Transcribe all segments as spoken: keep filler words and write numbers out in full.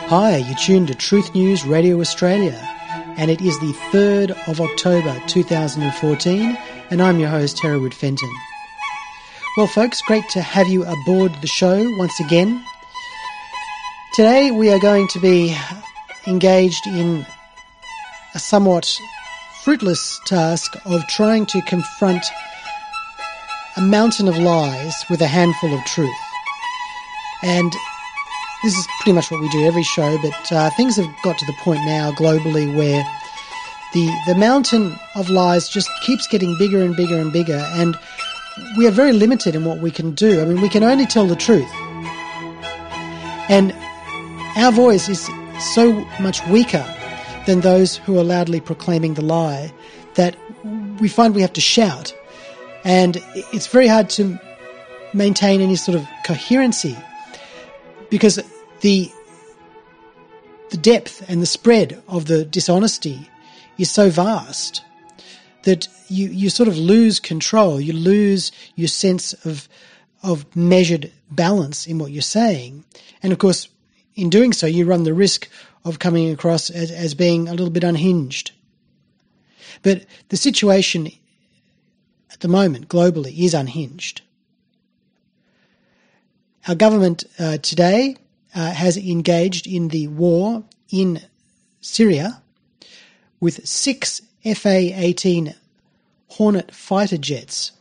Hi, you're tuned to Truth News Radio Australia, and it is the third of October two thousand fourteen, and I'm your host, Hereward Fenton. Well, folks, great to have you aboard the show once again. Today we are going to be engaged in a somewhat fruitless task of trying to confront a mountain of lies with a handful of truth. And this is pretty much what we do every show, but uh, things have got to the point now globally where the the mountain of lies just keeps getting bigger and bigger and bigger, and we are very limited in what we can do. I mean, we can only tell the truth. And our voice is so much weaker than those who are loudly proclaiming the lie that we find we have to shout. And it's very hard to maintain any sort of coherency, because the the depth and the spread of the dishonesty is so vast that you, you sort of lose control. You lose your sense of of measured balance in what you're saying. And of course, in doing so, you run the risk of coming across as, as being a little bit unhinged. But the situation at the moment globally is unhinged. Our government uh, today uh, has engaged in the war in Syria with six F A eighteen Hornet fighter jets.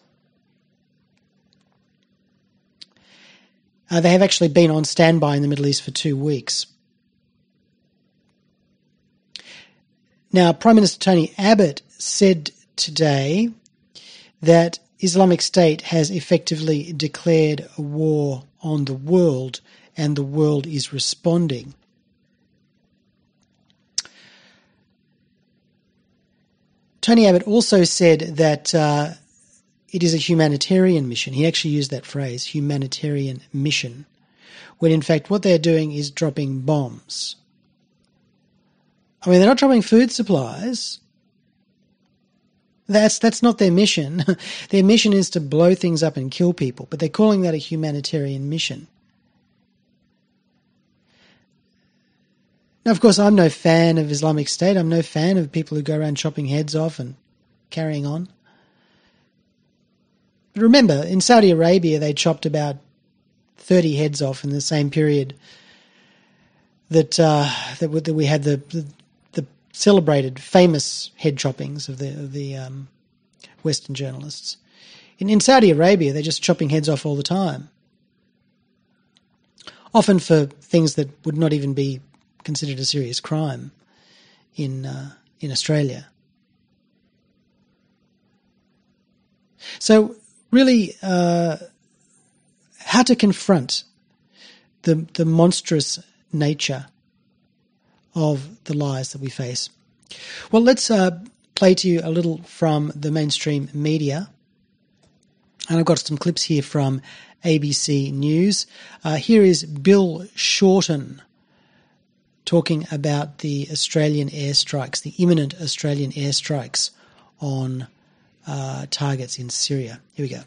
Uh, they have actually been on standby in the Middle East for two weeks. Now, Prime Minister Tony Abbott said today that Islamic State has effectively declared a war on the world, and the world is responding. Tony Abbott also said that uh, it is a humanitarian mission. He actually used that phrase, humanitarian mission, when in fact what they're doing is dropping bombs. I mean, they're not dropping food supplies. That's that's not their mission. Their mission is to blow things up and kill people, but they're calling that a humanitarian mission. Now, of course, I'm no fan of Islamic State. I'm no fan of people who go around chopping heads off and carrying on. But remember, in Saudi Arabia, they chopped about thirty heads off in the same period that uh, that, that we had the, the celebrated, famous head choppings of the of the um, Western journalists. In, in Saudi Arabia, they're just chopping heads off all the time, often for things that would not even be considered a serious crime in uh, in Australia. So, really, uh, how to confront the the monstrous nature of the lies that we face. Well, let's uh, play to you a little from the mainstream media. And I've got some clips here from A B C News. Uh, here is Bill Shorten talking about the Australian airstrikes, the imminent Australian airstrikes on uh, targets in Syria. Here we go.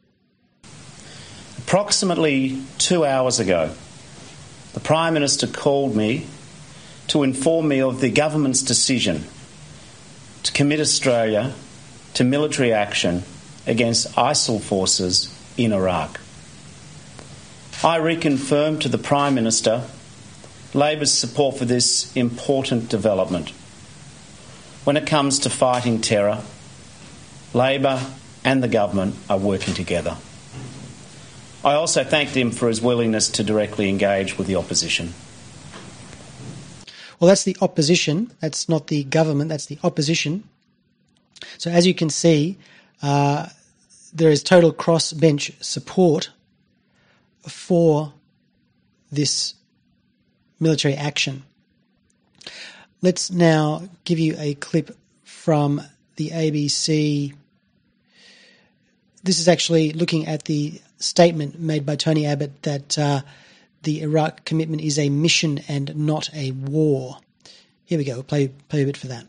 Approximately two hours ago, the Prime Minister called me to inform me of the government's decision to commit Australia to military action against ISIL forces in Iraq. I reconfirmed to the Prime Minister Labor's support for this important development. When it comes to fighting terror, Labor and the government are working together. I also thanked him for his willingness to directly engage with the opposition. Well, that's the opposition. That's not the government. That's the opposition. So as you can see, uh, there is total crossbench support for this military action. Let's now give you a clip from the A B C. This is actually looking at the statement made by Tony Abbott that uh, the Iraq commitment is a mission and not a war. Here we go. We'll play, play a bit for that.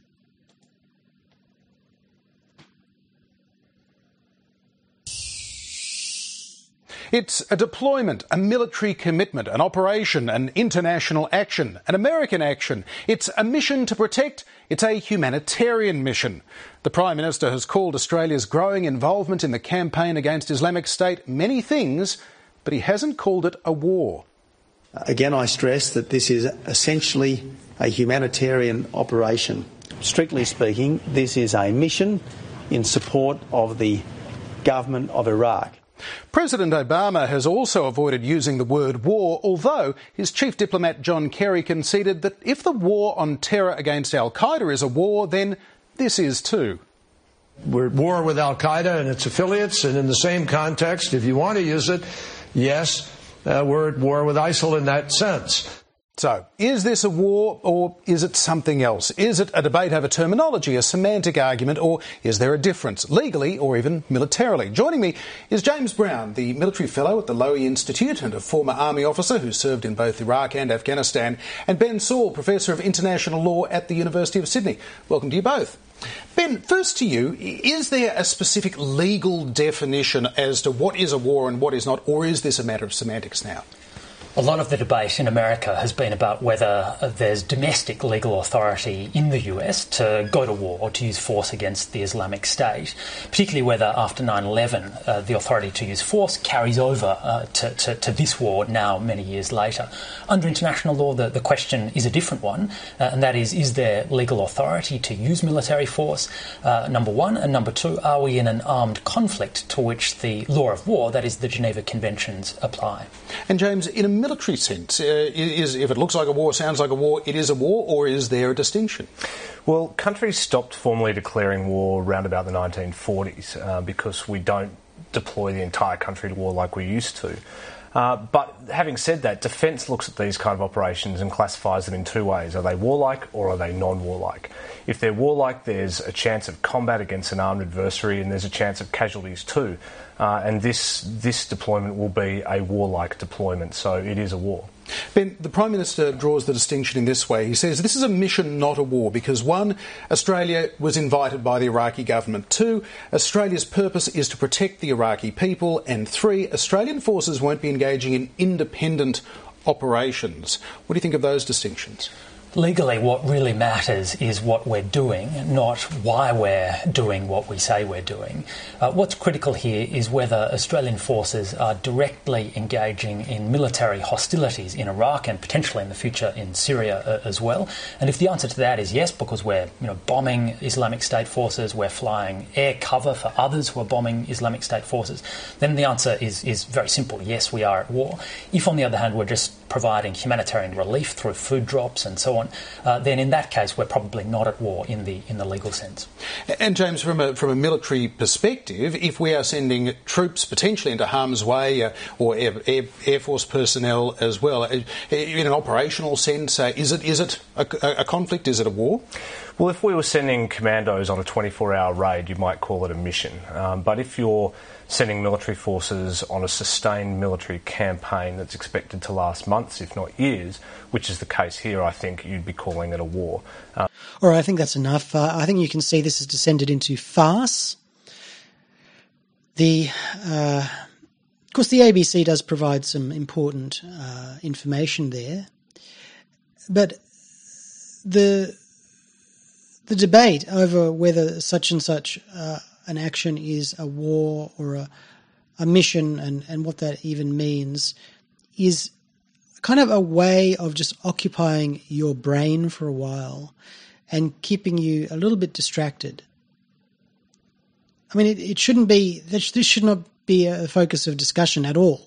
It's a deployment, a military commitment, an operation, an international action, an American action. It's a mission to protect. It's a humanitarian mission. The Prime Minister has called Australia's growing involvement in the campaign against Islamic State many things, but he hasn't called it a war. Again, I stress that this is essentially a humanitarian operation. Strictly speaking, this is a mission in support of the government of Iraq. President Obama has also avoided using the word war, although his chief diplomat John Kerry conceded that if the war on terror against al-Qaeda is a war, then this is too. We're at war with al-Qaeda and its affiliates, and in the same context, if you want to use it, yes, uh, we're at war with ISIL in that sense. So, is this a war or is it something else? Is it a debate over terminology, a semantic argument, or is there a difference, legally or even militarily? Joining me is James Brown, the military fellow at the Lowy Institute and a former army officer who served in both Iraq and Afghanistan, and Ben Saul, Professor of International Law at the University of Sydney. Welcome to you both. Ben, first to you, is there a specific legal definition as to what is a war and what is not, or is this a matter of semantics now? A lot of the debate in America has been about whether there's domestic legal authority in the U S to go to war or to use force against the Islamic State, particularly whether after nine eleven uh, the authority to use force carries over uh, to, to, to this war now many years later. Under international law, the, the question is a different one, uh, and that is, is there legal authority to use military force, uh, number one, and number two, are we in an armed conflict to which the law of war, that is the Geneva Conventions, apply? And James, in a military sense, uh, is if it looks like a war, sounds like a war, it is a war, or is there a distinction? Well, countries stopped formally declaring war around about the nineteen forties uh, because we don't deploy the entire country to war like we used to. Uh, but having said that, defence looks at these kind of operations and classifies them in two ways. Are they warlike or are they non-warlike? If they're warlike, there's a chance of combat against an armed adversary and there's a chance of casualties too. Uh, and this this deployment will be a warlike deployment, so it is a war. Ben, the Prime Minister draws the distinction in this way. He says this is a mission, not a war, because one, Australia was invited by the Iraqi government. Two, Australia's purpose is to protect the Iraqi people. And three, Australian forces won't be engaging in independent operations. What do you think of those distinctions? Legally, what really matters is what we're doing, not why we're doing what we say we're doing. Uh, what's critical here is whether Australian forces are directly engaging in military hostilities in Iraq and potentially in the future in Syria uh, as well. And if the answer to that is yes, because we're you know, bombing Islamic State forces, we're flying air cover for others who are bombing Islamic State forces, then the answer is, is very simple. Yes, we are at war. If, on the other hand, we're just providing humanitarian relief through food drops and so on, uh, then in that case we're probably not at war in the in the legal sense. And James, from a from a military perspective, if we are sending troops potentially into harm's way uh, or Air, Air, Air Force personnel as well, uh, in an operational sense, uh, is it is it a, a conflict? Is it a war? Well, if we were sending commandos on a twenty-four hour raid, you might call it a mission. Um, but if you're sending military forces on a sustained military campaign that's expected to last months, if not years, which is the case here, I think you'd be calling it a war. Uh, All right, I think that's enough. Uh, I think you can see this has descended into farce. The, uh, of course, the A B C does provide some important uh, information there, but the the debate over whether such and such uh, an action is a war or a, a mission and, and what that even means is kind of a way of just occupying your brain for a while and keeping you a little bit distracted. I mean, it, it shouldn't be, this should not be a focus of discussion at all.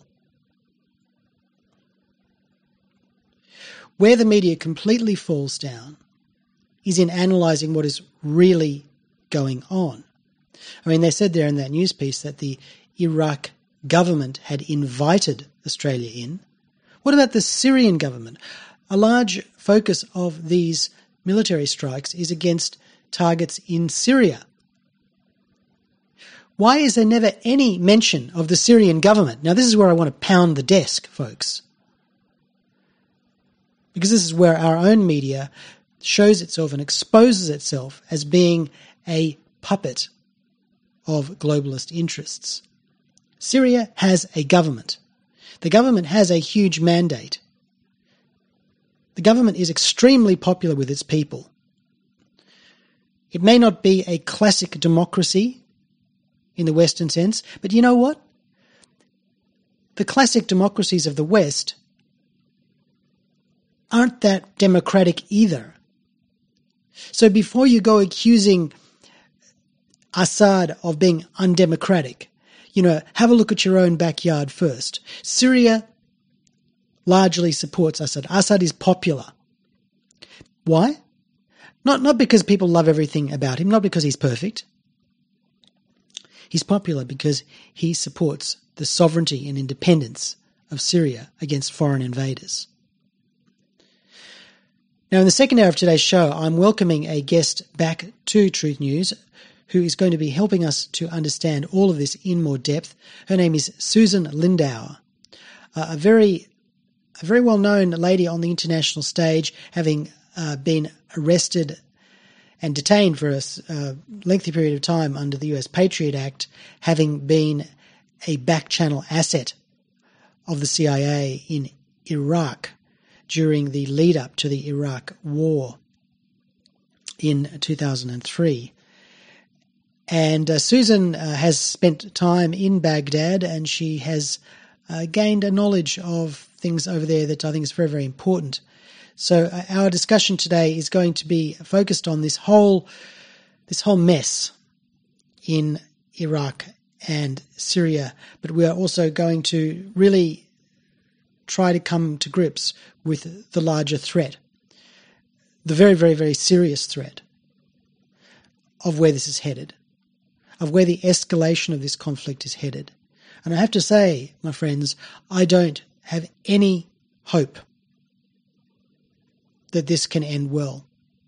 Where the media completely falls down is in analysing what is really going on. I mean, they said there in that news piece that the Iraq government had invited Australia in. What about the Syrian government? A large focus of these military strikes is against targets in Syria. Why is there never any mention of the Syrian government? Now, this is where I want to pound the desk, folks. Because this is where our own media shows itself and exposes itself as being a puppet of globalist interests. Syria has a government. The government has a huge mandate. The government is extremely popular with its people. It may not be a classic democracy in the Western sense, but you know what? The classic democracies of the West aren't that democratic either. So before you go accusing Assad of being undemocratic, you know, have a look at your own backyard first. Syria largely supports Assad. Assad is popular. Why? Not, not because people love everything about him, not because he's perfect. He's popular because he supports the sovereignty and independence of Syria against foreign invaders. Now, in the second hour of today's show, I'm welcoming a guest back to Truth News who is going to be helping us to understand all of this in more depth. Her name is Susan Lindauer, uh, a very a very well-known lady on the international stage, having uh, been arrested and detained for a uh, lengthy period of time under the U S Patriot Act, having been a back-channel asset of the C I A in Iraq during the lead-up to the Iraq War in two thousand three. And uh, Susan uh, has spent time in Baghdad, and she has uh, gained a knowledge of things over there that I think is very, very important. So uh, our discussion today is going to be focused on this whole this whole mess in Iraq and Syria, but we are also going to really try to come to grips with the larger threat, the very, very, very serious threat of where this is headed, of where the escalation of this conflict is headed. And I have to say, my friends, I don't have any hope that this can end well.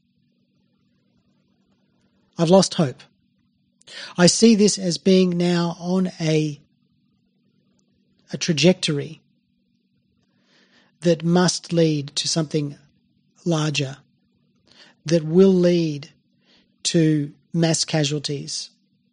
I've lost hope. I see this as being now on a, a trajectory that must lead to something larger, that will lead to mass casualties,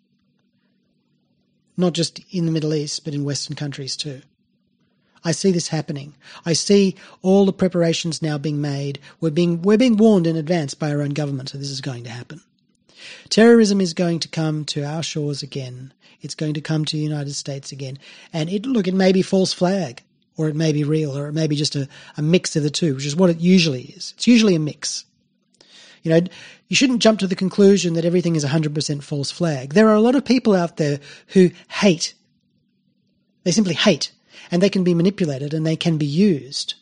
not just in the Middle East, but in Western countries too. I see this happening. I see all the preparations now being made. We're being, we're being warned in advance by our own government that this is going to happen. Terrorism is going to come to our shores again. It's going to come to the United States again. And it, look, it may be false flag, or it may be real, or it may be just a, a mix of the two, which is what it usually is. It's usually a mix. You know, you shouldn't jump to the conclusion that everything is one hundred percent false flag. There are a lot of people out there who hate. They simply hate, and they can be manipulated and they can be used.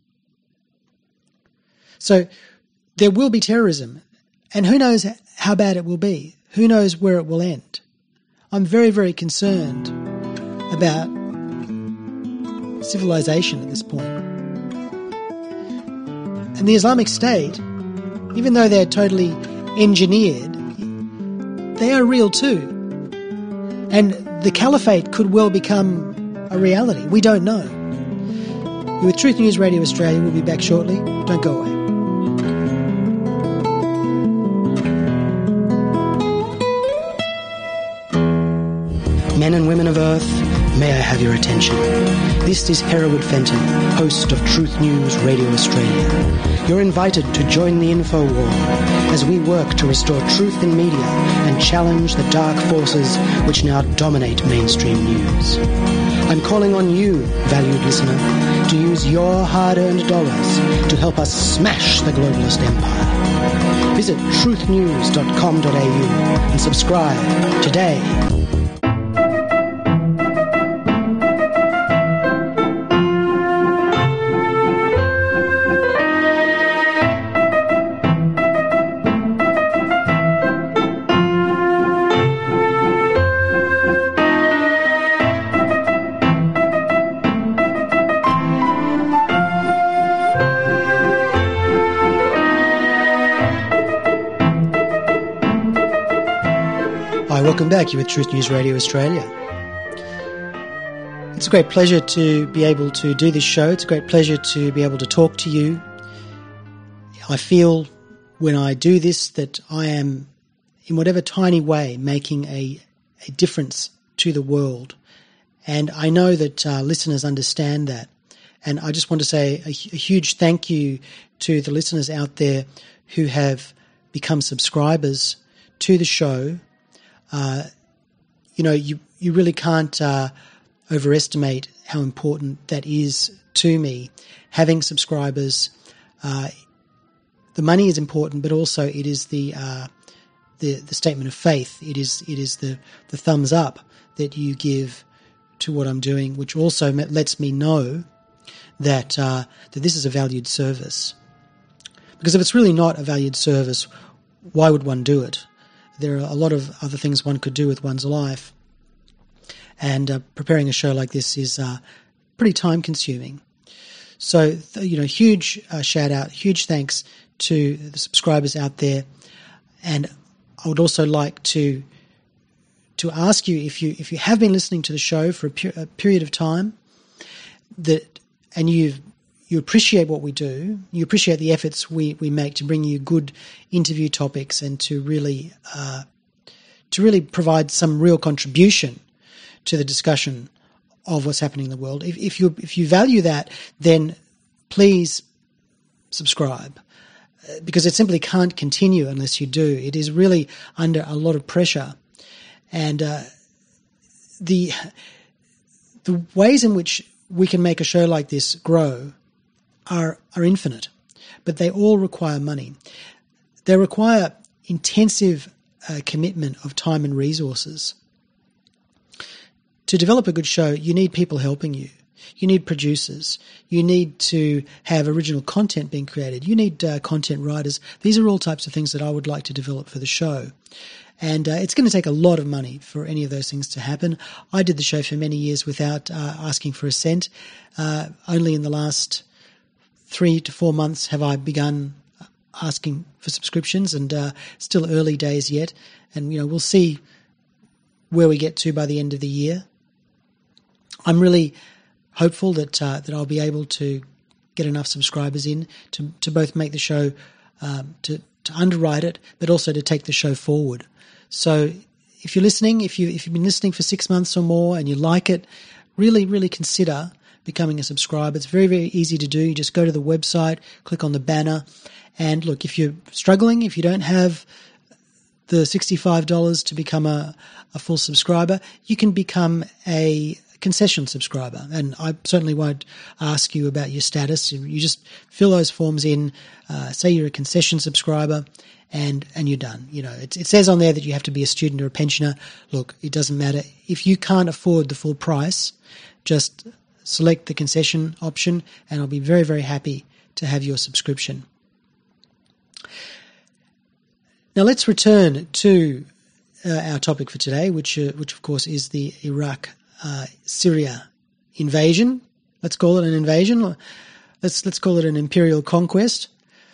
So there will be terrorism, and who knows how bad it will be? Who knows where it will end? I'm very, very concerned about civilization at this point. And the Islamic State, even though they're totally engineered, they are real too. And the caliphate could well become a reality. We don't know. You're with Truth News Radio Australia. We'll be back shortly. Don't go away. Men and women of Earth, may I have your attention. This is Hereward Fenton, host of Truth News Radio Australia. You're invited to join the info war as we work to restore truth in media and challenge the dark forces which now dominate mainstream news. I'm calling on you, valued listener, to use your hard-earned dollars to help us smash the globalist empire. Visit truth news dot com dot a u and subscribe today. Welcome back. You're with Truth News Radio Australia. It's a great pleasure to be able to do this show. It's a great pleasure to be able to talk to you. I feel when I do this that I am, in whatever tiny way, making a, a difference to the world And I know that uh, listeners understand that. And I just want to say a, a huge thank you to the listeners out there who have become subscribers to the show. Uh, you know, you, you really can't uh, overestimate how important that is to me. Having subscribers, uh, the money is important, but also it is the uh, the the statement of faith. It is it is the the thumbs up that you give to what I'm doing, which also lets me know that uh, that this is a valued service. Because if it's really not a valued service, why would one do it? There are a lot of other things one could do with one's life, and uh, preparing a show like this is uh, pretty time-consuming. So, you know, huge uh, shout-out, huge thanks to the subscribers out there, and I would also like to to ask you, if you if you have been listening to the show for a, per- a period of time, that and you you appreciate what we do, you appreciate the efforts we, we make to bring you good interview topics and to really uh, to really provide some real contribution to the discussion of what's happening in the world. If, if you if you value that, then please subscribe, because it simply can't continue unless you do. It is really under a lot of pressure, and uh, the the ways in which we can make a show like this grow are are infinite, but they all require money. They require intensive uh, commitment of time and resources. To develop a good show, you need people helping you. You need producers. You need to have original content being created. You need uh, content writers. These are all types of things that I would like to develop for the show. And uh, it's going to take a lot of money for any of those things to happen. I did the show for many years without uh, asking for a cent. Uh, only in the last three to four months have I begun asking for subscriptions, and uh, still early days yet. And, you know, we'll see where we get to by the end of the year. I'm really hopeful that uh, that I'll be able to get enough subscribers in to to both make the show, um, to to underwrite it, but also to take the show forward. So if you're listening, if you if you've been listening for six months or more and you like it, really really consider becoming a subscriber. It's very very easy to do. You just go to the website, click on the banner, and look. If you're struggling, if you don't have the sixty-five dollars to become a, a full subscriber, you can become a concession subscriber, and I certainly won't ask you about your status. You just fill those forms in, uh, say you're a concession subscriber, and and you're done. You know, it, it says on there that you have to be a student or a pensioner. Look, it doesn't matter. If you can't afford the full price, just select the concession option, and I'll be very, very happy to have your subscription. Now let's return to uh, our topic for today, which uh, which of course is the Iraq Uh, Syria invasion. Let's call it an invasion. Let's let's call it an imperial conquest.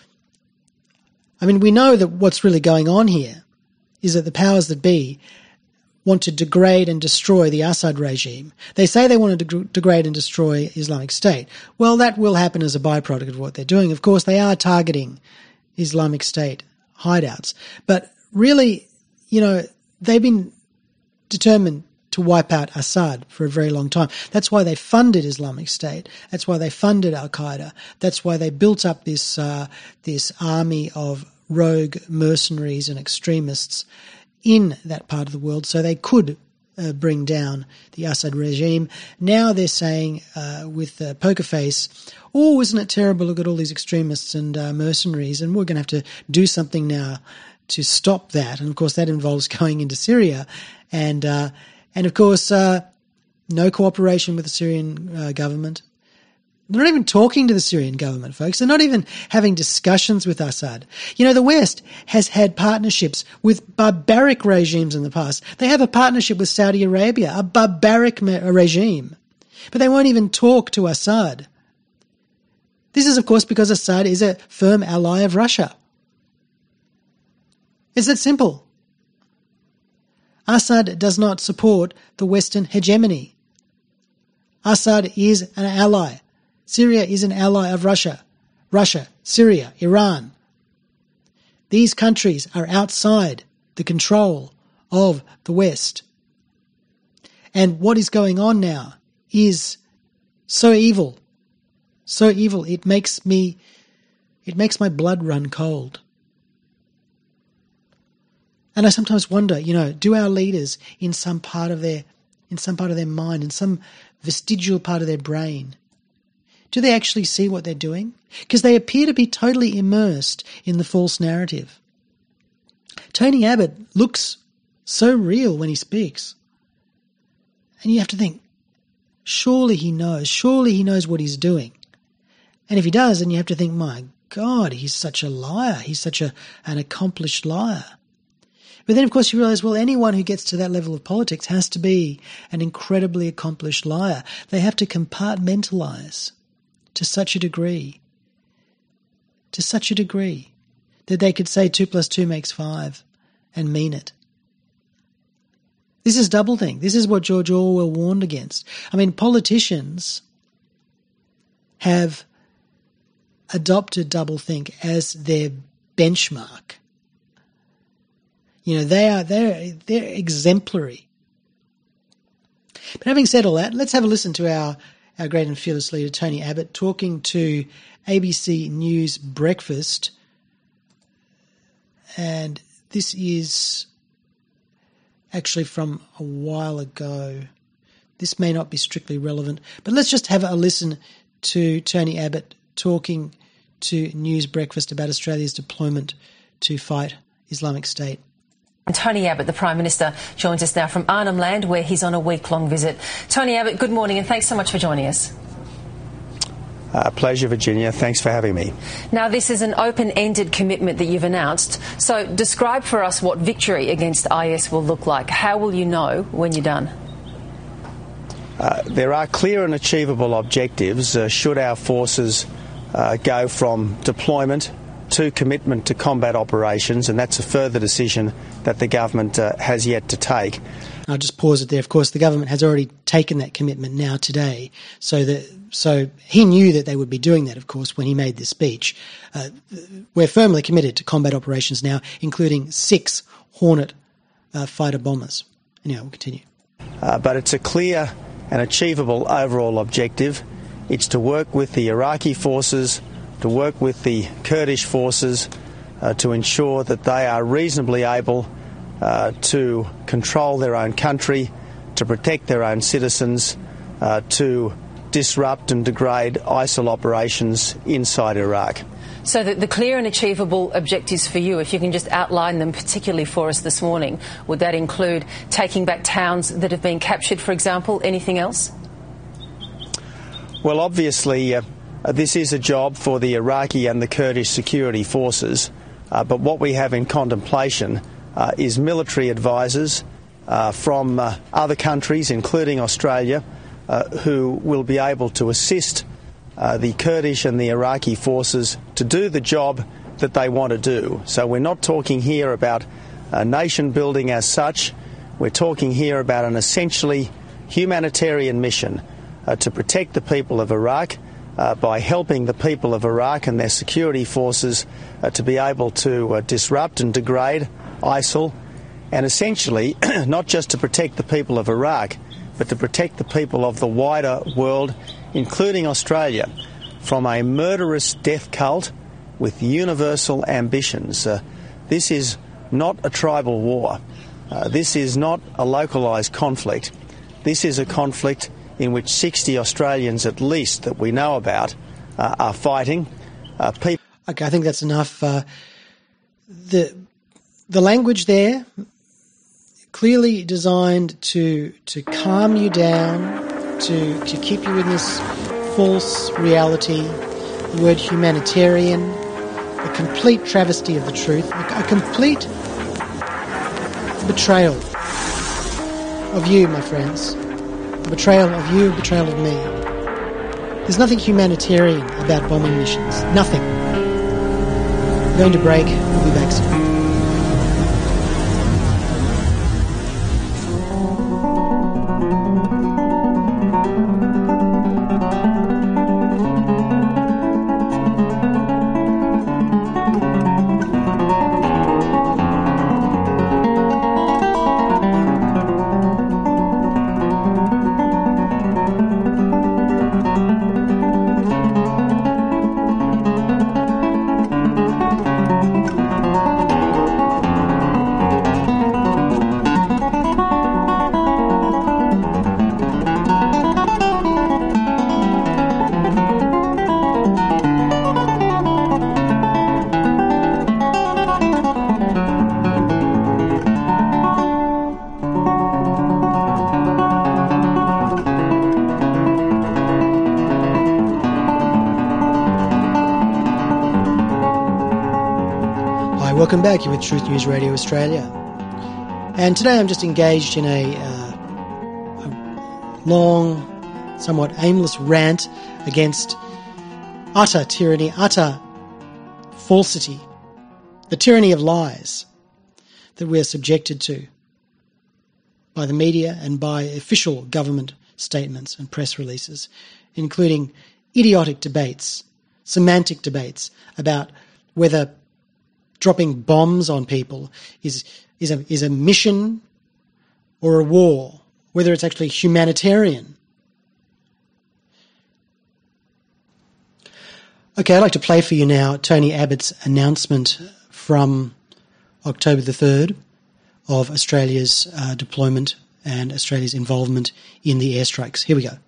I mean, we know that what's really going on here is that the powers that be want to degrade and destroy the Assad regime. They say they want to deg- degrade and destroy Islamic State. Well, that will happen as a byproduct of what they're doing. Of course, they are targeting Islamic State hideouts. But really, you know, they've been determined to wipe out Assad for a very long time. That's why they funded Islamic State. That's why they funded Al-Qaeda. That's why they built up this uh, this army of rogue mercenaries and extremists in that part of the world, so they could uh, bring down the Assad regime. Now they're saying uh, with uh, poker face, oh, isn't it terrible? Look at all these extremists and uh, mercenaries, and we're going to have to do something now to stop that. And of course, that involves going into Syria, and uh, And, of course, uh, no cooperation with the Syrian uh, government. They're not even talking to the Syrian government, folks. They're not even having discussions with Assad. You know, the West has had partnerships with barbaric regimes in the past. They have a partnership with Saudi Arabia, a barbaric regime. But they won't even talk to Assad. This is, of course, because Assad is a firm ally of Russia. It's that simple. Assad does not support the Western hegemony. Assad is an ally. Syria is an ally of Russia. Russia, Syria, Iran. These countries are outside the control of the West. And what is going on now is so evil, so evil. It makes me, it makes my blood run cold. And I sometimes wonder, you know, do our leaders in some part of their, in some part of their mind, in some vestigial part of their brain, do they actually see what they're doing? Because they appear to be totally immersed in the false narrative. Tony Abbott looks so real when he speaks. And you have to think, surely he knows, surely he knows what he's doing. And if he does, then you have to think, my God, he's such a liar. He's such a, an accomplished liar. But then, of course, you realise, well, anyone who gets to that level of politics has to be an incredibly accomplished liar. They have to compartmentalise to such a degree, to such a degree, that they could say two plus two makes five and mean it. This is doublethink. This is what George Orwell warned against. I mean, politicians have adopted doublethink as their benchmark. You know, they are they're they're exemplary. But having said all that, let's have a listen to our, our great and fearless leader, Tony Abbott, talking to A B C News Breakfast. And this is actually from a while ago. This may not be strictly relevant, but let's just have a listen to Tony Abbott talking to News Breakfast about Australia's deployment to fight Islamic State. Tony Abbott, the Prime Minister, joins us now from Arnhem Land, where he's on a week-long visit. Tony Abbott, good morning and thanks so much for joining us. Uh, pleasure, Virginia. Thanks for having me. Now, this is an open-ended commitment that you've announced. So describe for us what victory against I S will look like. How will you know when you're done? Uh, there are clear and achievable objectives uh, should our forces uh, go from deployment to commitment to combat operations, and that's a further decision that the government uh, has yet to take. I'll just pause it there. Of course, the government has already taken that commitment now today. So that, so he knew that they would be doing that, of course, when he made this speech. Uh, we're firmly committed to combat operations now, including six Hornet uh, fighter bombers. Anyhow, we'll continue. Uh, but it's a clear and achievable overall objective. It's to work with the Iraqi forces, to work with the Kurdish forces, uh, to ensure that they are reasonably able uh, to control their own country, to protect their own citizens, uh, to disrupt and degrade ISIL operations inside Iraq. So the, the clear and achievable objectives for you, if you can just outline them particularly for us this morning, would that include taking back towns that have been captured, for example? Anything else? Well, obviously, uh, this is a job for the Iraqi and the Kurdish security forces, uh, but what we have in contemplation uh, is military advisors uh, from uh, other countries, including Australia, uh, who will be able to assist uh, the Kurdish and the Iraqi forces to do the job that they want to do. So we're not talking here about uh, nation building as such. We're talking here about an essentially humanitarian mission uh, to protect the people of Iraq, Uh, by helping the people of Iraq and their security forces uh, to be able to uh, disrupt and degrade ISIL, and essentially not just to protect the people of Iraq, but to protect the people of the wider world, including Australia, from a murderous death cult with universal ambitions. Uh, this is not a tribal war. Uh, this is not a localised conflict. This is a conflict in which sixty Australians at least that we know about uh, are fighting. Uh, people. Okay, I think that's enough. Uh, the the language there clearly designed to to calm you down, to to keep you in this false reality. The word humanitarian, a complete travesty of the truth, a, a complete betrayal of you, my friends. A betrayal of you, a betrayal of me. There's nothing humanitarian about bombing missions. Nothing. We're going to break. We'll be back soon. welcome back. You're with Truth News Radio Australia. And today I'm just engaged in a, uh, a long, somewhat aimless rant against utter tyranny, utter falsity, the tyranny of lies that we're subjected to by the media and by official government statements and press releases, including idiotic debates, semantic debates about whether dropping bombs on people is is a is a mission or a war, whether it's actually humanitarian. Okay, I'd like to play for you now Tony Abbott's announcement from October the third of Australia's uh, deployment and Australia's involvement in the airstrikes. Here we go.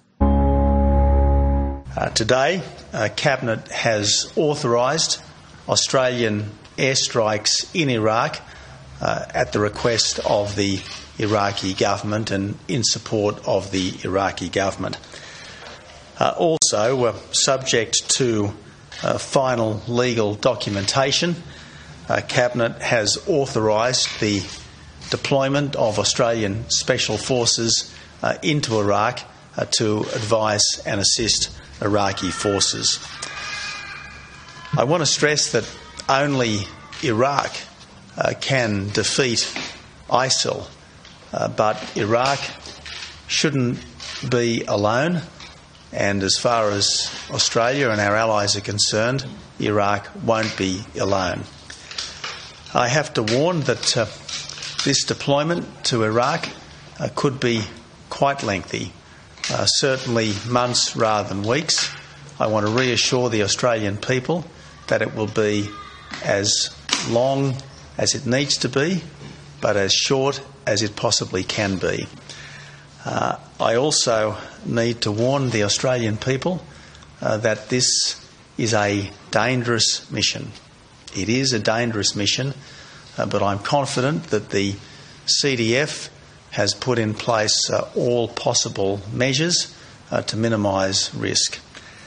Uh, today, uh, Cabinet has authorised Australian airstrikes in Iraq uh, at the request of the Iraqi government and in support of the Iraqi government. Uh, also, uh, subject to uh, final legal documentation, uh, Cabinet has authorised the deployment of Australian Special Forces uh, into Iraq uh, to advise and assist Iraqi forces. I want to stress that only Iraq uh, can defeat ISIL, uh, but Iraq shouldn't be alone, and as far as Australia and our allies are concerned, Iraq won't be alone. I have to warn that uh, this deployment to Iraq uh, could be quite lengthy, uh, certainly months rather than weeks. I want to reassure the Australian people that it will be as long as it needs to be, but as short as it possibly can be. Uh, I also need to warn the Australian people uh, that this is a dangerous mission. It is a dangerous mission, uh, but I'm confident that the C D F has put in place uh, all possible measures uh, to minimise risk.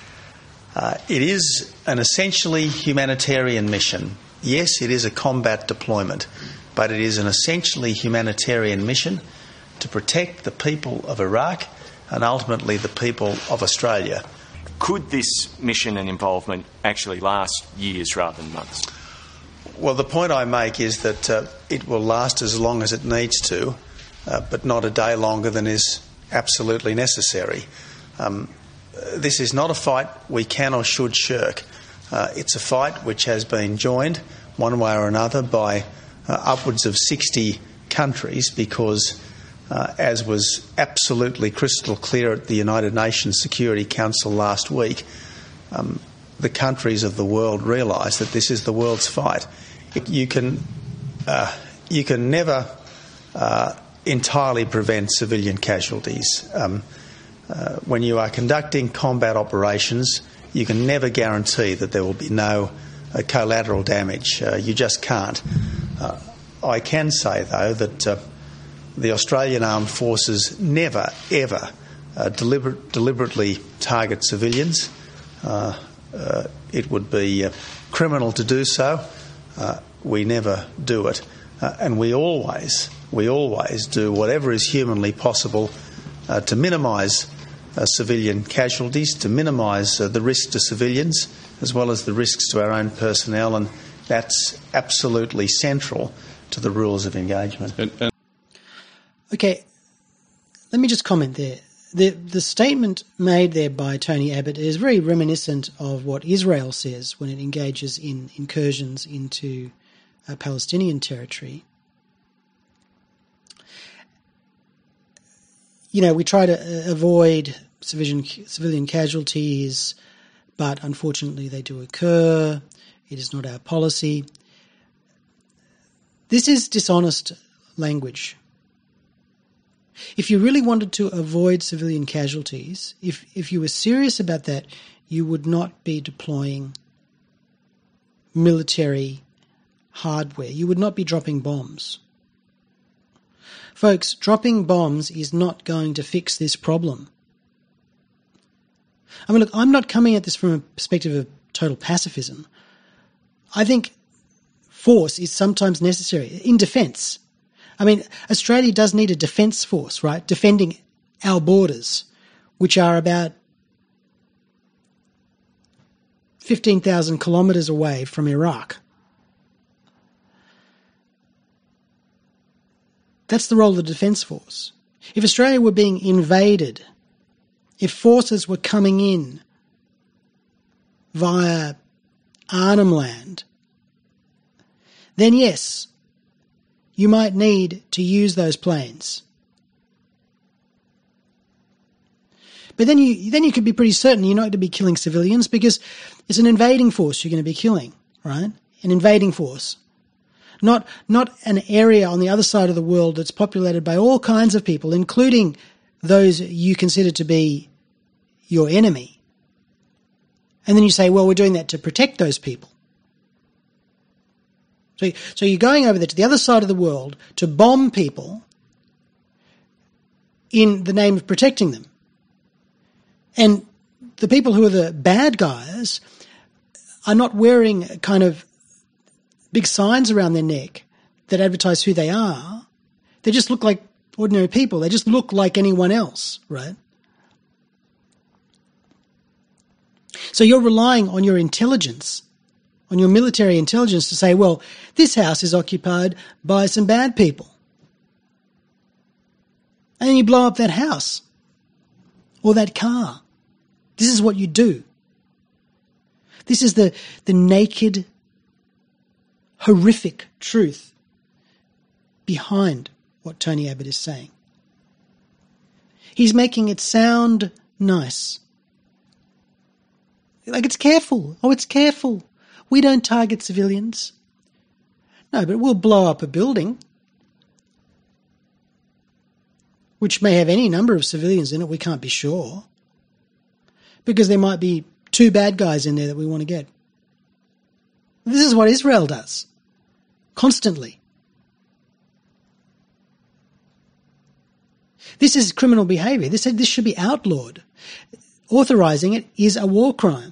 Uh, it is an essentially humanitarian mission. Yes, it is a combat deployment, but it is an essentially humanitarian mission to protect the people of Iraq and ultimately the people of Australia. Could this mission and involvement actually last years rather than months? Well, the point I make is that uh, it will last as long as it needs to, uh, but not a day longer than is absolutely necessary. Um, This is not a fight we can or should shirk. Uh, it's a fight which has been joined, one way or another, by uh, upwards of sixty countries because, uh, as was absolutely crystal clear at the United Nations Security Council last week, um, the countries of the world realise that this is the world's fight. It, you can, uh, you can never uh, entirely prevent civilian casualties. Um, Uh, when you are conducting combat operations, you can never guarantee that there will be no uh, collateral damage. Uh, you just can't. Uh, I can say, though, that uh, the Australian Armed Forces never, ever uh, deliber- deliberately target civilians. Uh, uh, it would be uh, criminal to do so. Uh, we never do it. Uh, and we always, we always do whatever is humanly possible uh, to minimise Uh, civilian casualties, to minimise uh, the risk to civilians as well as the risks to our own personnel, and that's absolutely central to the rules of engagement. Okay, let me just comment there. The the statement made there by Tony Abbott is very reminiscent of what Israel says when it engages in incursions into uh, Palestinian territory. You know, we try to uh, avoid civilian civilian casualties, but unfortunately they do occur. It is not our policy. This is dishonest language. If you really wanted to avoid civilian casualties, if if you were serious about that, you would not be deploying military hardware. You would not be dropping bombs. Folks, dropping bombs is not going to fix this problem. I mean, look, I'm not coming at this from a perspective of total pacifism. I think force is sometimes necessary in defence. I mean, Australia does need a defence force, right, defending our borders, which are about fifteen thousand kilometres away from Iraq. That's the role of the Defence Force. If Australia were being invaded, if forces were coming in via Arnhem Land, then yes, you might need to use those planes. But then you then you could be pretty certain you're not going to be killing civilians because it's an invading force you're going to be killing, right? An invading force. Not not an area on the other side of the world that's populated by all kinds of people, including those you consider to be your enemy. And then you say, well, we're doing that to protect those people. So, so you're going over there to the other side of the world to bomb people in the name of protecting them. And the people who are the bad guys are not wearing kind of big signs around their neck that advertise who they are. They just look like ordinary people. They just look like anyone else, right? So you're relying on your intelligence, on your military intelligence to say, well, this house is occupied by some bad people. And then you blow up that house or that car. This is what you do. This is the, the naked, horrific truth behind what Tony Abbott is saying. He's making it sound nice. Like it's careful. Oh, it's careful. We don't target civilians. No, but we'll blow up a building which may have any number of civilians in it. We can't be sure because there might be two bad guys in there that we want to get. This is what Israel does constantly. This is criminal behaviour. This, this should be outlawed. Authorising it is a war crime.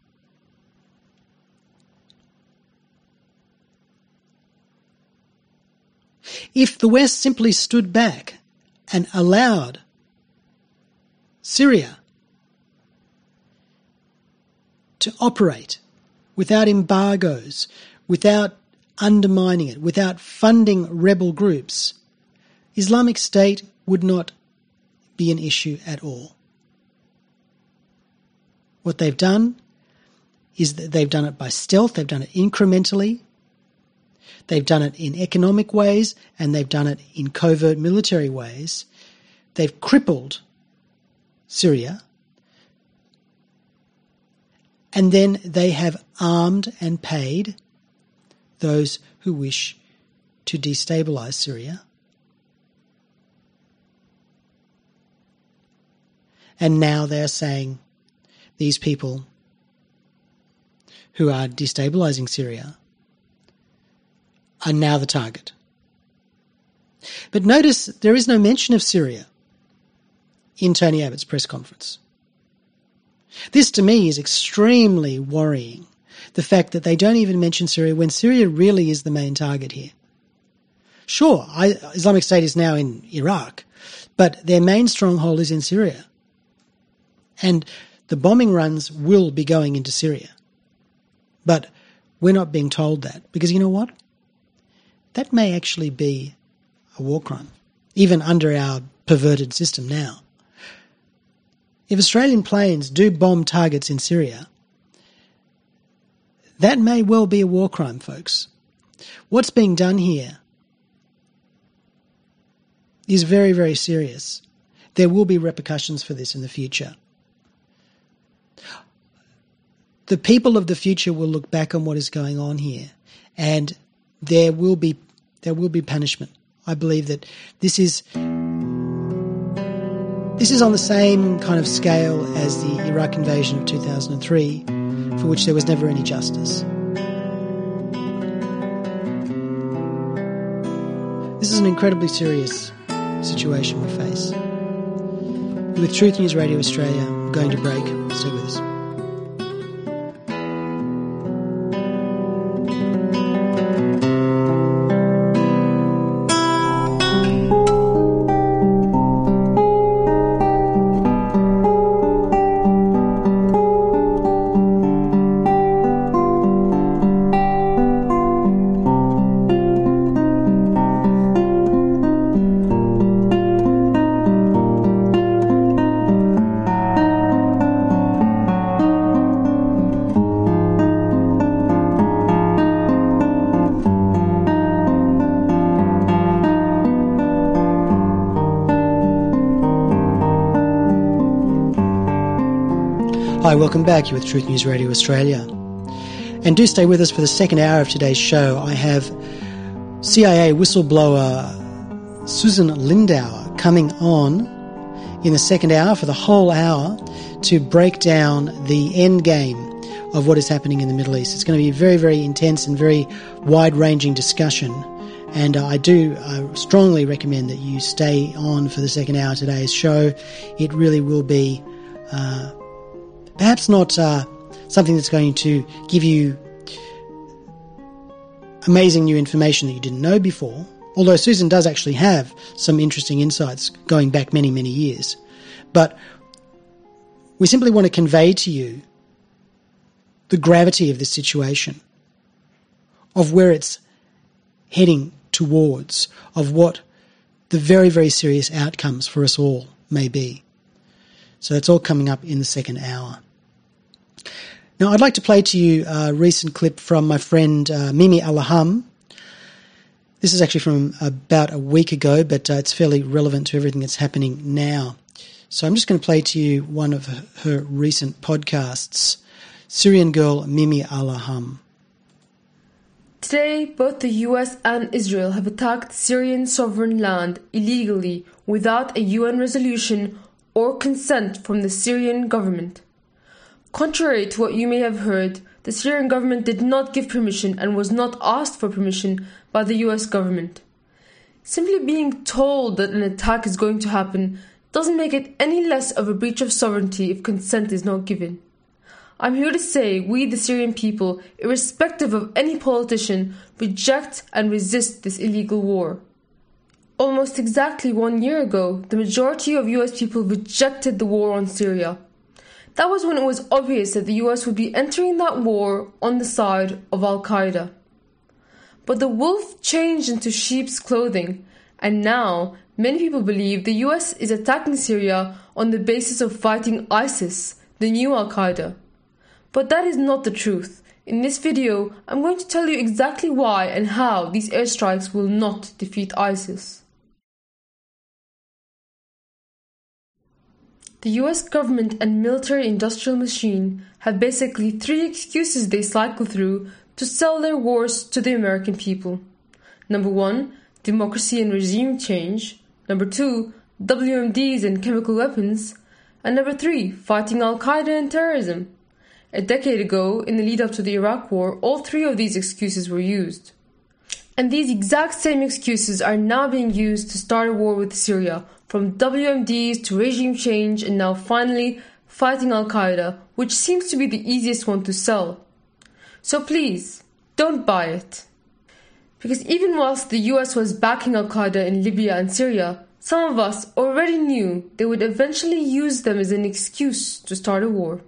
If the West simply stood back and allowed Syria to operate without embargoes, without undermining it, without funding rebel groups, Islamic State would not be an issue at all. What they've done is that they've done it by stealth, they've done it incrementally, they've done it in economic ways, and they've done it in covert military ways. They've crippled Syria, and then they have armed and paid those who wish to destabilise Syria. And now they're saying these people who are destabilising Syria are now the target. But notice there is no mention of Syria in Tony Abbott's press conference. This to me is extremely worrying, the fact that they don't even mention Syria when Syria really is the main target here. Sure, I, Islamic State is now in Iraq, but their main stronghold is in Syria. And the bombing runs will be going into Syria. But we're not being told that because you know what? That may actually be a war crime, even under our perverted system now. If Australian planes do bomb targets in Syria, that may well be a war crime, folks. What's being done here is very, very serious. There will be repercussions for this in the future. The people of the future will look back on what is going on here, and there will be there will be punishment. I believe that this is this is on the same kind of scale as the Iraq invasion of two thousand three, for which there was never any justice. This is an incredibly serious situation we face. With Truth News Radio Australia, I'm going to break. Stay with us. Hi, welcome back. You're with Truth News Radio Australia. And do stay with us for the second hour of today's show. I have C I A whistleblower Susan Lindauer coming on in the second hour for the whole hour to break down the end game of what is happening in the Middle East. It's going to be a very, very intense and very wide-ranging discussion. And uh, I do uh, strongly recommend that you stay on for the second hour of today's show. It really will be uh, perhaps not uh, something that's going to give you amazing new information that you didn't know before, although Susan does actually have some interesting insights going back many, many years. But we simply want to convey to you the gravity of this situation, of where it's heading towards, of what the very, very serious outcomes for us all may be. So that's all coming up in the second hour. Now, I'd like to play to you a recent clip from my friend uh, Mimi Alaham. This is actually from about a week ago, but uh, it's fairly relevant to everything that's happening now. So I'm just going to play to you one of her, her recent podcasts, Syrian girl Mimi Alaham. Today, both the U S and Israel have attacked Syrian sovereign land illegally without a U N resolution or consent from the Syrian government. Contrary to what you may have heard, the Syrian government did not give permission and was not asked for permission by the U S government. Simply being told that an attack is going to happen doesn't make it any less of a breach of sovereignty if consent is not given. I'm here to say we, the Syrian people, irrespective of any politician, reject and resist this illegal war. Almost exactly one year ago, the majority of U S people rejected the war on Syria. That was when it was obvious that the U S would be entering that war on the side of Al-Qaeda. But the wolf changed into sheep's clothing, and now many people believe the U S is attacking Syria on the basis of fighting ISIS, the new Al-Qaeda. But that is not the truth. In this video, I'm going to tell you exactly why and how these airstrikes will not defeat ISIS. The U S government and military-industrial machine have basically three excuses they cycle through to sell their wars to the American people. Number one, democracy and regime change. Number two, W M Ds and chemical weapons. And number three, fighting Al-Qaeda and terrorism. A decade ago, in the lead-up to the Iraq War, all three of these excuses were used. And these exact same excuses are now being used to start a war with Syria, from W M Ds to regime change and now finally fighting Al-Qaeda, which seems to be the easiest one to sell. So please, don't buy it. Because even whilst the U S was backing Al-Qaeda in Libya and Syria, some of us already knew they would eventually use them as an excuse to start a war.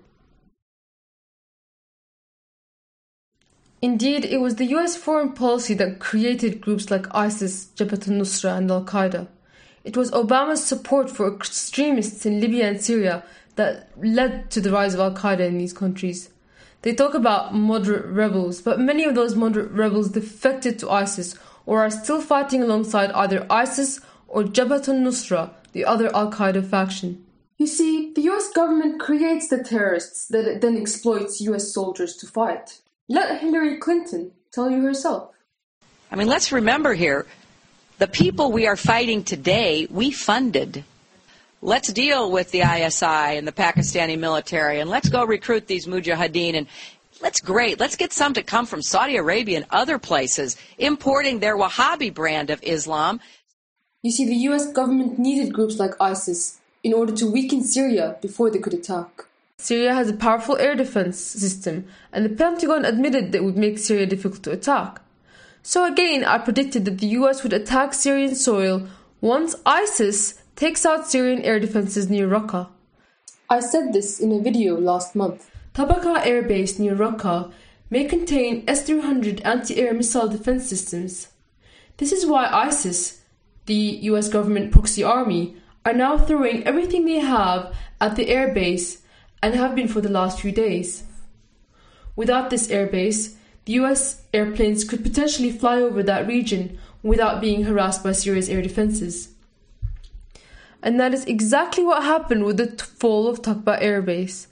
Indeed, it was the U S foreign policy that created groups like ISIS, Jabhat al-Nusra and Al-Qaeda. It was Obama's support for extremists in Libya and Syria that led to the rise of Al-Qaeda in these countries. They talk about moderate rebels, but many of those moderate rebels defected to ISIS or are still fighting alongside either ISIS or Jabhat al-Nusra, the other Al-Qaeda faction. You see, the U S government creates the terrorists that it then exploits U S soldiers to fight. Let Hillary Clinton tell you herself. I mean, let's remember here, the people we are fighting today, we funded. Let's deal with the I S I and the Pakistani military, and let's go recruit these mujahideen, and let's great. Let's get some to come from Saudi Arabia and other places, importing their Wahhabi brand of Islam. You see, the U S government needed groups like ISIS in order to weaken Syria before they could attack. Syria has a powerful air defense system, and the Pentagon admitted that it would make Syria difficult to attack. So again, I predicted that the U S would attack Syrian soil once ISIS takes out Syrian air defenses near Raqqa. I said this in a video last month. Tabqa Air Base near Raqqa may contain S three hundred anti-air missile defense systems. This is why ISIS, the U S government proxy army, are now throwing everything they have at the air base and have been for the last few days. Without this airbase, the U S airplanes could potentially fly over that region without being harassed by Syria's air defenses. And that is exactly what happened with the fall of Tabqa Air Base.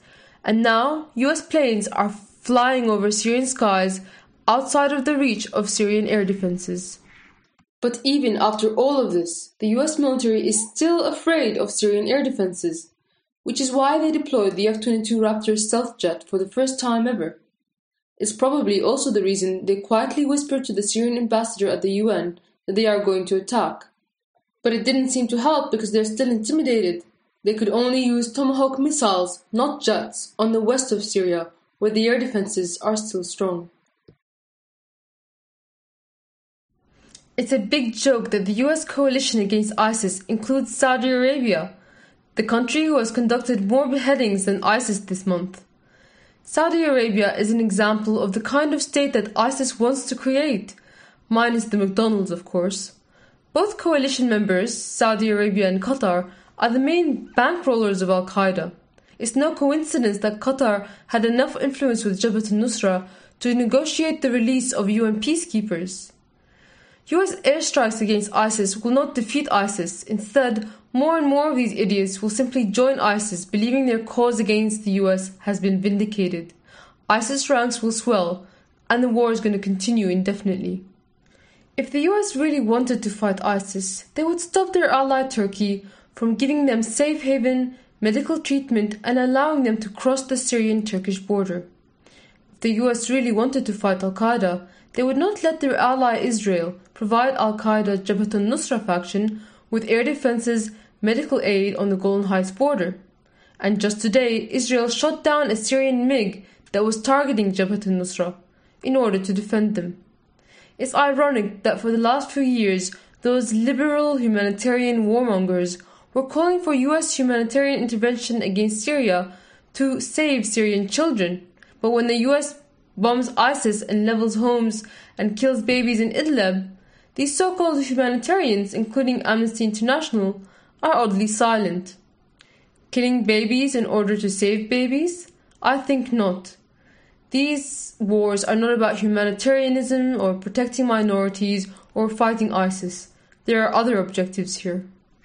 and now U S planes are flying over Syrian skies outside of the reach of Syrian air defenses. But even after all of this, the U S military is still afraid of Syrian air defenses, which is why they deployed the F twenty-two Raptor stealth jet for the first time ever. It's probably also the reason they quietly whispered to the Syrian ambassador at the U N that they are going to attack. But it didn't seem to help because they're still intimidated. They could only use Tomahawk missiles, not jets, on the west of Syria, where the air defenses are still strong. It's a big joke that the U S coalition against ISIS includes Saudi Arabia, the country who has conducted more beheadings than ISIS this month. Saudi Arabia is an example of the kind of state that ISIS wants to create, minus the McDonald's, of course. Both coalition members, Saudi Arabia and Qatar, are the main bankrollers of Al-Qaeda. It's no coincidence that Qatar had enough influence with Jabhat al-Nusra to negotiate the release of U N peacekeepers. U S airstrikes against ISIS will not defeat ISIS. Instead, more and more of these idiots will simply join ISIS, believing their cause against the U S has been vindicated. ISIS ranks will swell, and the war is going to continue indefinitely. If the U S really wanted to fight ISIS, they would stop their ally Turkey from giving them safe haven, medical treatment, and allowing them to cross the Syrian-Turkish border. If the U S really wanted to fight Al-Qaeda, they would not let their ally Israel provide Al-Qaeda Jabhat al-Nusra faction with air defenses, medical aid on the Golan Heights border. And just today, Israel shot down a Syrian MiG that was targeting Jabhat al-Nusra in order to defend them. It's ironic that for the last few years, those liberal humanitarian warmongers were calling for U S humanitarian intervention against Syria to save Syrian children. But when the U S bombs ISIS and levels homes and kills babies in Idlib, these so-called humanitarians, including Amnesty International, are oddly silent. Killing babies in order to save babies? I think not. These wars are not about humanitarianism or protecting minorities or fighting ISIS. There are other objectives here.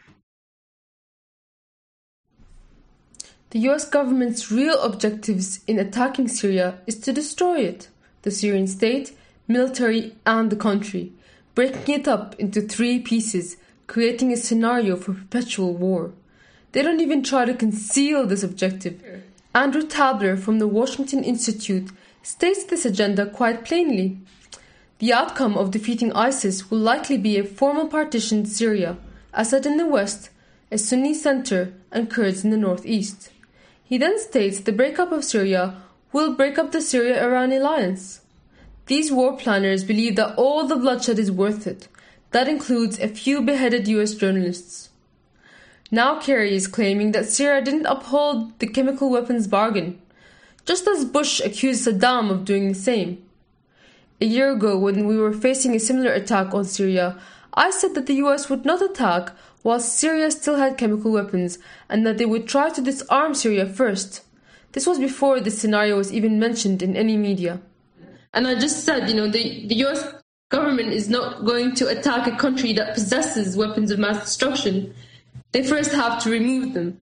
The U S government's real objectives in attacking Syria is to destroy it, the Syrian state, military, and the country, breaking it up into three pieces, creating a scenario for perpetual war. They don't even try to conceal this objective. Andrew Tabler from the Washington Institute states this agenda quite plainly. The outcome of defeating ISIS will likely be a formal partitioned Syria, Assad in the west, a Sunni center, and Kurds in the northeast. He then states the breakup of Syria will break up the Syria-Iran alliance. These war planners believe that all the bloodshed is worth it. That includes a few beheaded U S journalists. Now Kerry is claiming that Syria didn't uphold the chemical weapons bargain, just as Bush accused Saddam of doing the same. A year ago, when we were facing a similar attack on Syria, I said that the U S would not attack while Syria still had chemical weapons and that they would try to disarm Syria first. This was before this scenario was even mentioned in any media. And I just said, you know, the, the U S government is not going to attack a country that possesses weapons of mass destruction. They first have to remove them.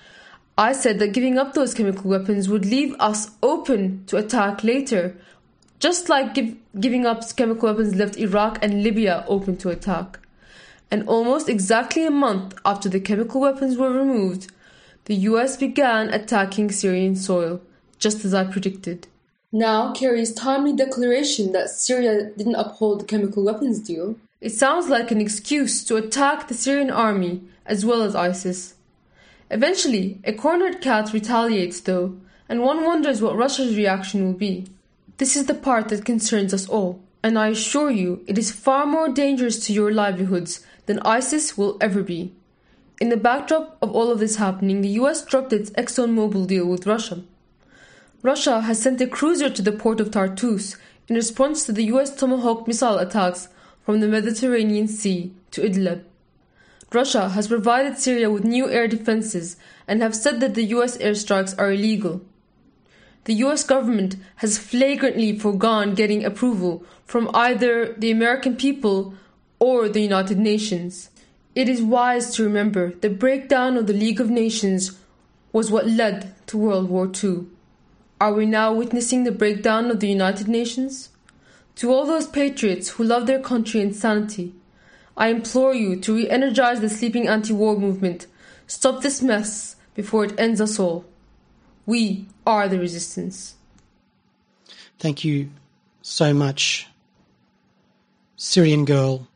I said that giving up those chemical weapons would leave us open to attack later, just like give, giving up chemical weapons left Iraq and Libya open to attack. And almost exactly a month after the chemical weapons were removed, the U S began attacking Syrian soil, just as I predicted. Now, Kerry's timely declaration that Syria didn't uphold the chemical weapons deal, it sounds like an excuse to attack the Syrian army as well as ISIS. Eventually, a cornered cat retaliates though, and one wonders what Russia's reaction will be. This is the part that concerns us all, and I assure you it is far more dangerous to your livelihoods than ISIS will ever be. In the backdrop of all of this happening, the U S dropped its ExxonMobil deal with Russia. Russia has sent a cruiser to the port of Tartus in response to the U S Tomahawk missile attacks from the Mediterranean Sea to Idlib. Russia has provided Syria with new air defenses and have said that the U S airstrikes are illegal. The U S government has flagrantly forgone getting approval from either the American people or the United Nations. It is wise to remember the breakdown of the League of Nations was what led to World War Two. Are we now witnessing the breakdown of the United Nations? To all those patriots who love their country and sanity, I implore you to re-energize the sleeping anti-war movement. Stop this mess before it ends us all. We are the resistance. Thank you so much, Syrian girl,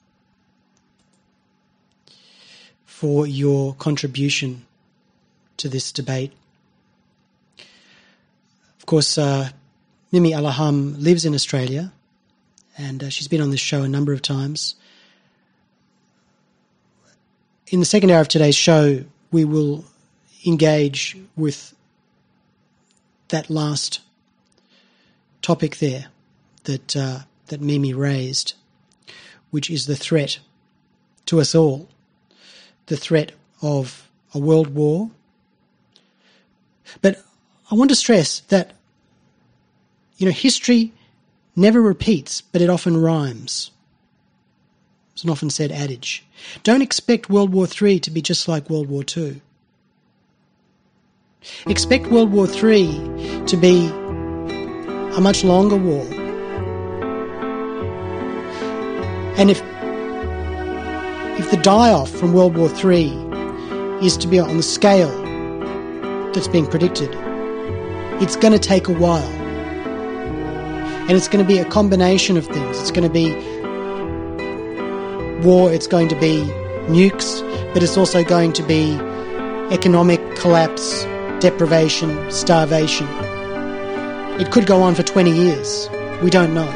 for your contribution to this debate. Of course, uh, Mimi Alaham lives in Australia, and uh, she's been on this show a number of times. In the second hour of today's show, we will engage with that last topic there that uh, that Mimi raised, which is the threat to us all, the threat of a world war. But I want to stress that, you know, history never repeats, but it often rhymes. It's an often said adage. Don't expect World War Three to be just like World War Two. Expect World War Three to be a much longer war. And if if the die-off from World War Three is to be on the scale that's being predicted, it's going to take a while. And it's going to be a combination of things. It's going to be war, it's going to be nukes, but it's also going to be economic collapse, deprivation, starvation. It could go on for twenty years. We don't know.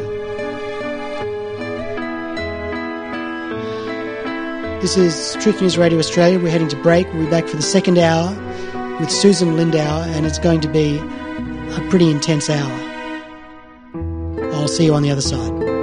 This is Truth News Radio Australia. We're heading to break. We'll be back for the second hour with Susan Lindauer, and it's going to be a pretty intense hour. I'll see you on the other side.